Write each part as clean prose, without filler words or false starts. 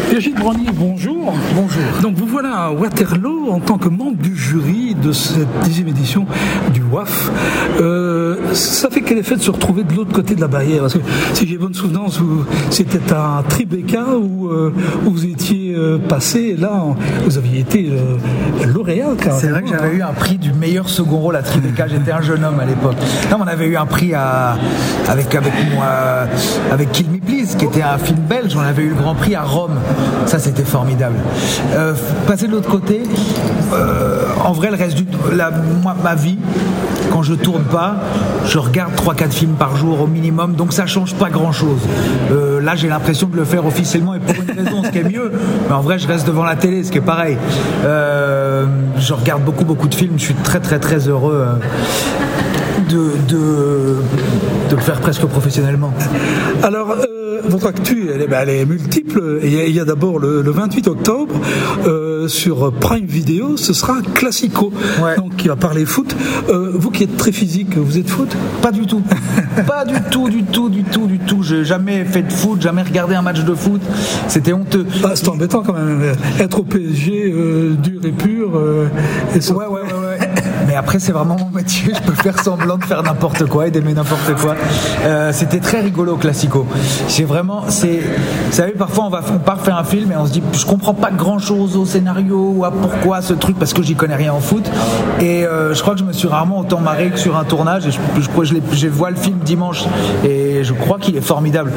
Brigitte Brognier, bonjour. Bonjour. Donc vous voilà à Waterloo en tant que membre du jury de cette 10e édition du WAF. Ça fait quel effet de se retrouver de l'autre côté de la barrière? Parce que si j'ai bonne souvenance, c'était à Tribeca où vous étiez passé, et là vous aviez été lauréat. C'est vrai que j'avais eu un prix du meilleur second rôle à Tribeca. J'étais un jeune homme à l'époque. Non, on avait eu un prix avec Kill Me Please, qui était un film belge. On avait eu le grand prix à Rome. Ça, c'était formidable. Passer de l'autre côté, en vrai, le reste ma vie, quand je tourne pas, je regarde 3-4 films par jour au minimum, donc ça change pas grand chose. Là, j'ai l'impression de le faire officiellement et pour une raison, ce qui est mieux, mais en vrai, je reste devant la télé, ce qui est pareil. Je regarde beaucoup de films, je suis très très très heureux de le faire presque professionnellement. Alors, votre actu, elle est multiple. Il y a d'abord le 28 octobre sur Prime Video, ce sera Classico, ouais. Donc qui va parler foot. Vous qui êtes très physique, vous êtes foot? Pas du tout. Pas du tout. J'ai jamais fait de foot, jamais regardé un match de foot. C'était honteux. C'est embêtant quand même. Être au PSG dur et pur. Ouais. Mais après, c'est vraiment mon métier. Je peux faire semblant de faire n'importe quoi et d'aimer n'importe quoi. C'était très rigolo, Classico. Vous savez, parfois on part faire un film et on se dit, je comprends pas grand chose au scénario ou à pourquoi ce truc, parce que j'y connais rien en foot. Et je crois que je me suis rarement autant marré que sur un tournage. Et je vois le film dimanche et je crois qu'il est formidable.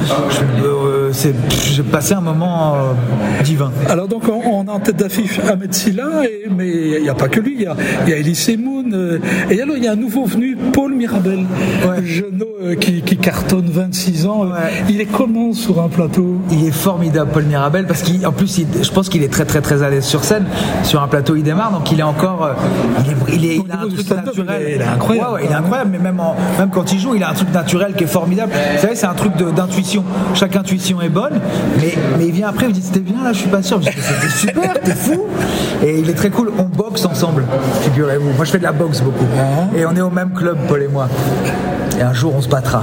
J'ai passé un moment divin. Alors donc on a en tête d'affiche Ahmed Silla, mais il n'y a pas que lui. Il y a Elise Moon, et alors il y a un nouveau venu, Paul Mirabel, jeune qui cartonne 26 ans. Ouais. Il est comment sur un plateau? Il est formidable, Paul Mirabel, parce qu'en plus je pense qu'il est très très très à l'aise sur scène. Sur un plateau, il démarre, donc il est encore il a un truc naturel. Il est incroyable. Ouais, il est incroyable, mais même quand il joue, il a un truc naturel qui est formidable. Vous savez, c'est un truc d'intuition. Chaque intuition est bonne, mais il vient après, il me dit c'était bien là, je suis pas sûr. Je dis c'était super, t'es fou. Et il est très cool. On boxe ensemble, figurez-vous. Moi, je fais de la boxe beaucoup, et on est au même club, Paul et moi. Et un jour, on se battra.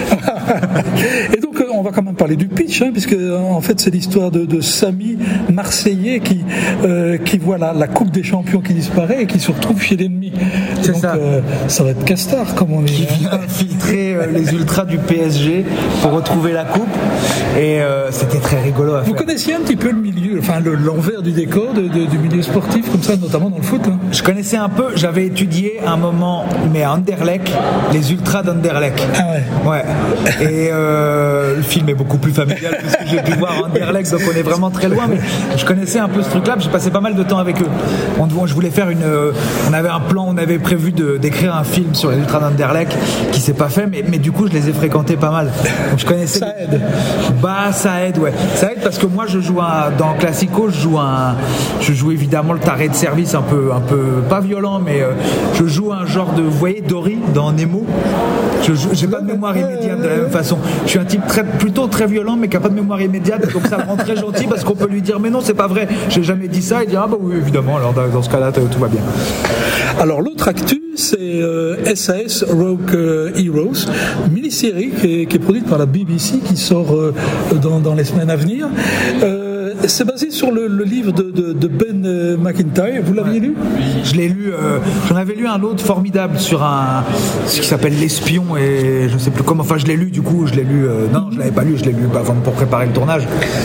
Et donc, on va quand même parler du pitch, puisque en fait, c'est l'histoire de Samy, Marseillais, qui voit la Coupe des Champions qui disparaît et qui se retrouve chez l'ennemi. C'est donc, ça. Ça va être Castard, comme on dit. Qui vient infiltrer les ultras du PSG pour retrouver la coupe. Et c'était très rigolo à faire. Vous connaissiez un petit peu le milieu, enfin l'envers du décor du milieu sportif, comme ça, notamment dans le foot, hein? Je connaissais un peu, j'avais étudié un moment, mais à Anderlecht, les ultras d'Anderlecht. Ah ouais. Ouais. Et le film est beaucoup plus familial que ce que j'ai pu voir à Anderlecht, donc on est vraiment très loin, mais je connaissais un peu ce truc-là, j'ai passé pas mal de temps avec eux. Je voulais faire on avait un plan, on avait prévu d'écrire un film sur les ultras d'Anderlecht qui s'est pas fait, mais du coup je les ai fréquentés pas mal. Donc je connaissais. Ça aide. Ça aide, ouais. Ça aide parce que moi je joue dans Classico, je joue évidemment le taré de service un peu pas violent, mais je joue un genre de, vous voyez, Dory dans Nemo. J'ai pas de mémoire immédiate de la même façon. Je suis un type plutôt très violent, mais qui a pas de mémoire immédiate, donc ça me rend très gentil parce qu'on peut lui dire mais non, c'est pas vrai, j'ai jamais dit ça, et dire ah bah oui évidemment, alors dans ce cas-là tout va bien. Alors l'autre actu, c'est SAS Rogue Heroes, mini-série qui est produite par la BBC, qui sort dans les semaines à venir. C'est basé sur le livre de Ben McIntyre. Vous l'aviez lu? Je l'ai lu. J'en avais lu un autre formidable sur ce qui s'appelle L'Espion, et je sais plus comment. Enfin, je l'ai lu du coup. Je l'ai lu. Non, je l'avais pas lu. Je l'ai lu pour préparer le tournage.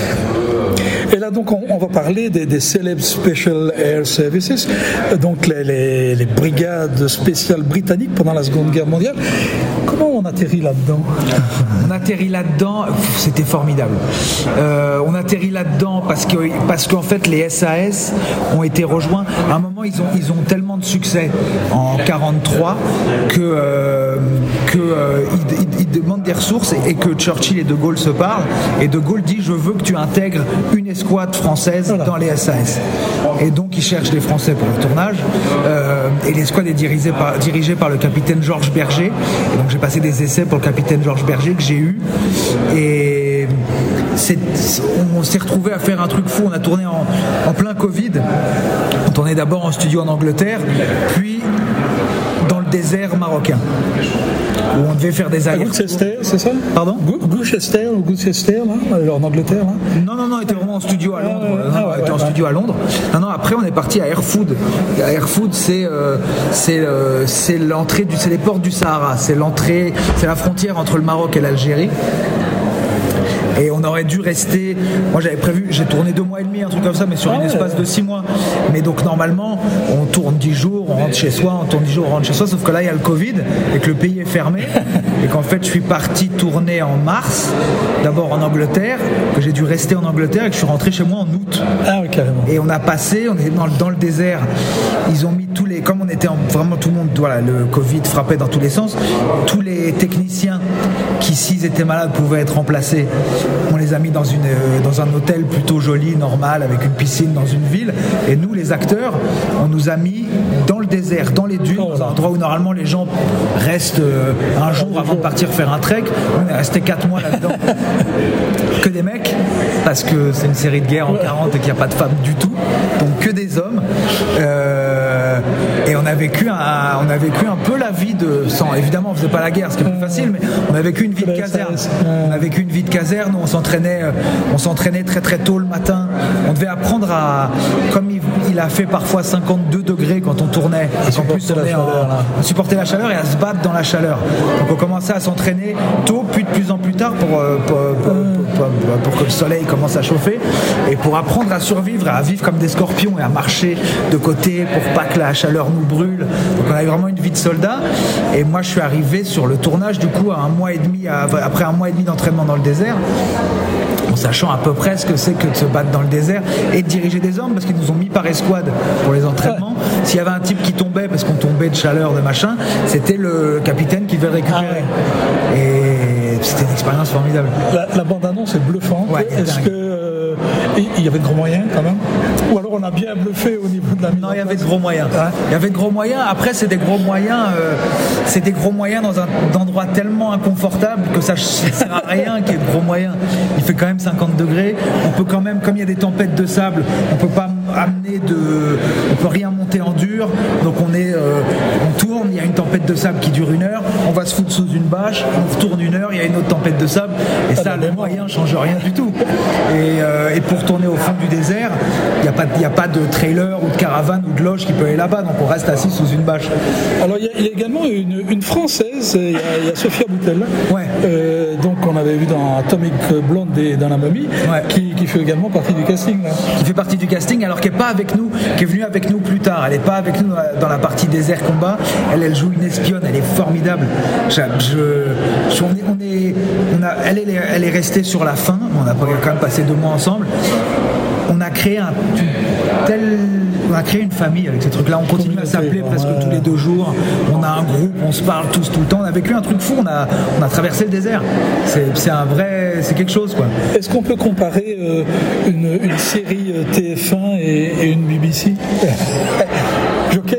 Et là, donc, on va parler des Celeb Special Air Services, donc les brigades spéciales britanniques pendant la Seconde Guerre mondiale. Comment on atterrit là-dedans? On atterrit là-dedans, c'était formidable. On atterrit là-dedans parce qu'en fait, les SAS ont été rejoints. À un moment, ils ont tellement de succès en 1943 qu'ils demandent des ressources et que Churchill et De Gaulle se parlent. Et De Gaulle dit, je veux que tu intègres une escouade française dans les SAS. Et donc, ils cherchent des Français pour le tournage. Et l'escouade est dirigée par le capitaine Georges Berger. Et donc, j'ai passé des essais pour le capitaine Georges Berger que j'ai eu. Et on s'est retrouvé à faire un truc fou. On a tourné en plein Covid. On tournait d'abord en studio en Angleterre, puis dans le désert marocain, où on devait faire des allers. Gloucester, c'est ça? Pardon? Gloucester là, en Angleterre là? Non, on était vraiment en studio à Londres. On était en studio à Londres. Non, après on est parti à Airfood. Airfood, c'est l'entrée c'est les portes du Sahara. C'est la frontière entre le Maroc et l'Algérie. Et on aurait dû rester. Moi j'avais prévu, j'ai tourné 2 mois et demi, un truc comme ça, mais sur un espace de 6 mois. Mais donc normalement, on tourne 10 jours, on rentre chez soi, on tourne 10 jours, on rentre chez soi, sauf que là il y a le Covid et que le pays est fermé. Et qu'en fait je suis parti tourner en mars, d'abord en Angleterre, que j'ai dû rester en Angleterre et que je suis rentré chez moi en août. Ah oui, carrément. Et on était dans le désert. Ils ont mis comme on était vraiment tout le monde, voilà, le Covid frappait dans tous les sens, tous les techniciens qui, s'ils étaient malades, pouvaient être remplacés. On les a mis dans un hôtel plutôt joli, normal, avec une piscine dans une ville. Et nous, les acteurs, on nous a mis dans le désert, dans les dunes, dans un endroit où normalement les gens restent un jour avant de partir faire un trek. On est resté 4 mois là-dedans. Que des mecs, parce que c'est une série de guerre en 40 et qu'il n'y a pas de femmes du tout. Donc que des hommes. Et on a vécu un peu la vie évidemment on faisait pas la guerre, ce qui est plus facile, mais on a vécu une vie de caserne. On s'entraînait très très tôt le matin. On devait apprendre comme il a fait parfois 52 degrés quand on tournait, et qu'en plus on supportait la chaleur et à se battre dans la chaleur. Donc on commençait à s'entraîner tôt, puis de plus en plus tard pour que le soleil commence à chauffer, et pour apprendre à survivre, à vivre comme des scorpions et à marcher de côté pour pas que la chaleur nous brûle. Donc on avait vraiment une vie de soldat. Et moi je suis arrivé sur le tournage du coup après un mois et demi d'entraînement dans le désert, en sachant à peu près ce que c'est que de se battre dans le désert et de diriger des hommes, parce qu'ils nous ont mis par escouade pour les entraînements. S'il y avait un type qui tombait parce qu'on tombait de chaleur, de machin, c'était le capitaine qui devait le récupérer. Et c'était une expérience formidable. La bande-annonce est bluffante. Ouais, est-ce que il y avait de gros moyens quand même? Ou alors on a bien bluffé au niveau de la mise en place? Non, il y avait de gros moyens. Il y avait de gros moyens. Après, c'est des gros moyens dans un endroit tellement inconfortable que ça ne sert à rien qu'il y ait de gros moyens. Il fait quand même 50 degrés. On peut quand même, comme il y a des tempêtes de sable, on peut pas on peut rien monter en dur. Donc on tourne, il y a une tempête de sable qui dure 1 heure, on va se foutre sous une bâche, on retourne 1 heure, il y a une autre tempête de sable, et ça, le moyen change rien du tout. Et pour tourner au fond du désert, il n'y a pas de trailer ou de caravane ou de loge qui peut aller là-bas, donc on reste assis sous une bâche. Alors il y a également une Française, il y a Sophia Boutella, donc on avait vu dans Atomic Blonde et dans La Momie, qui fait également partie du casting là. Qui fait partie du casting, alors qu'elle n'est pas avec nous, qui est venue avec nous plus tard. Elle n'est pas avec nous dans la partie désert combat. Elle joue une espionne, elle est formidable. Elle est restée sur la fin. On a quand même passé 2 mois ensemble. On a créé une famille avec ces trucs-là. On continue à s'appeler presque tous les 2 jours. On a un groupe, on se parle tous tout le temps. On a vécu un truc fou. On a traversé le désert. C'est quelque chose, quoi. Est-ce qu'on peut comparer une série TF1 et une BBC? Joker?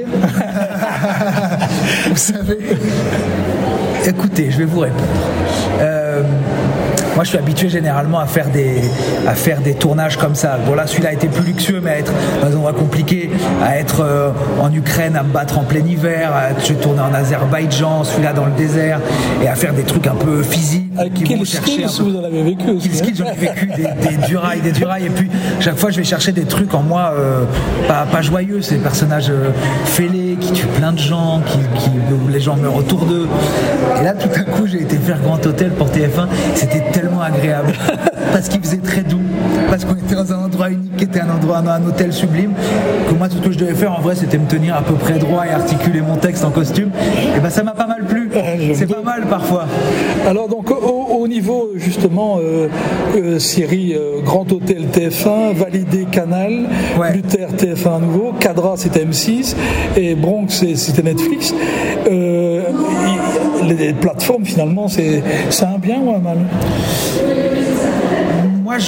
Vous savez. Écoutez, je vais vous répondre. Moi, je suis habitué généralement à faire des tournages comme ça. Bon, là, celui-là a été plus luxueux, mais à être dans un endroit compliqué, à être en Ukraine, à me battre en plein hiver, j'ai tourné en Azerbaïdjan, celui-là dans le désert, et à faire des trucs un peu physiques. Avec Kill Skills, vous en avez vécu aussi. Kill Skills, j'en ai vécu des durailles, et puis chaque fois, je vais chercher des trucs en moi pas joyeux, c'est des personnages fêlés qui tuent plein de gens, où les gens meurent autour d'eux. Et là, tout à coup, j'ai été faire Grand Hôtel pour TF1, c'était tellement agréable, parce qu'il faisait très doux, parce qu'on était dans un endroit unique qui était un hôtel sublime, que moi, tout ce que je devais faire en vrai, c'était me tenir à peu près droit et articuler mon texte en costume, et ben ça m'a pas mal plu. C'est pas mal parfois. Alors donc au niveau justement série Grand Hôtel TF1, Validé Canal, Luther TF1 à nouveau, Cadra c'était M6 et Bronx c'était Netflix. Les plateformes finalement c'est un bien ou un mal? Moi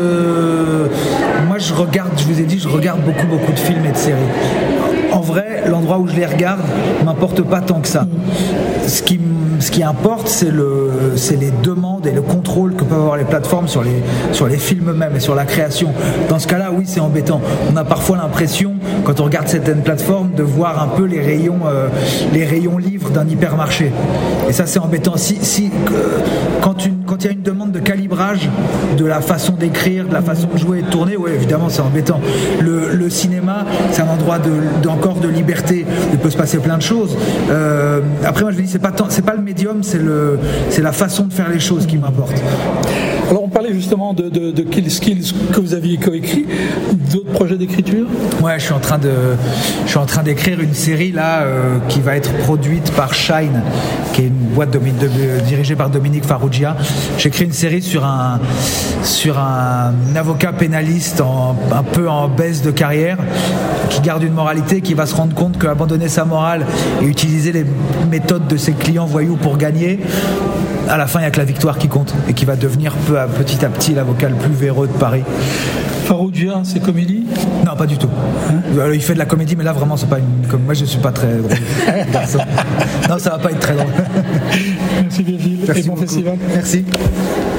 je regarde, je vous ai dit, je regarde beaucoup de films et de séries. En vrai, l'endroit où je les regarde m'importe pas tant que ça. ce qui importe, c'est les demandes et le contrôle que peuvent avoir les plateformes sur les films eux-mêmes et sur la création. Dans ce cas-là, oui, c'est embêtant. On a parfois l'impression, quand on regarde certaines plateformes, de voir un peu les rayons livres d'un hypermarché. Et ça, c'est embêtant. Quand il y a une demande de calibrage de la façon d'écrire, de la façon de jouer et de tourner, oui, évidemment, c'est embêtant. Le cinéma, c'est un endroit encore de liberté. Il peut se passer plein de choses. Après, moi, je me dis, c'est pas le médium, c'est la façon de faire les choses qui m'importe. Alors, on parlait justement de Kill Skills que vous aviez coécrit. D'autres projets d'écriture ? Ouais, je suis en train d'écrire une série là qui va être produite par Shine, qui est une boîte dirigée par Dominique Farrugia. J'écris une série sur un avocat pénaliste un peu en baisse de carrière, qui garde une moralité, qui va se rendre compte qu'abandonner sa morale et utiliser les méthodes de ses clients voyous pour gagner, à la fin il n'y a que la victoire qui compte, et qui va devenir petit à petit l'avocat le plus véreux de Paris. Farrugia, c'est comédie ? Non, pas du tout. Il fait de la comédie, mais là vraiment c'est pas comme moi, je suis pas très drôle. Non, ça va pas être très drôle. Merci Virgile. Merci et bon beaucoup. festival. Merci.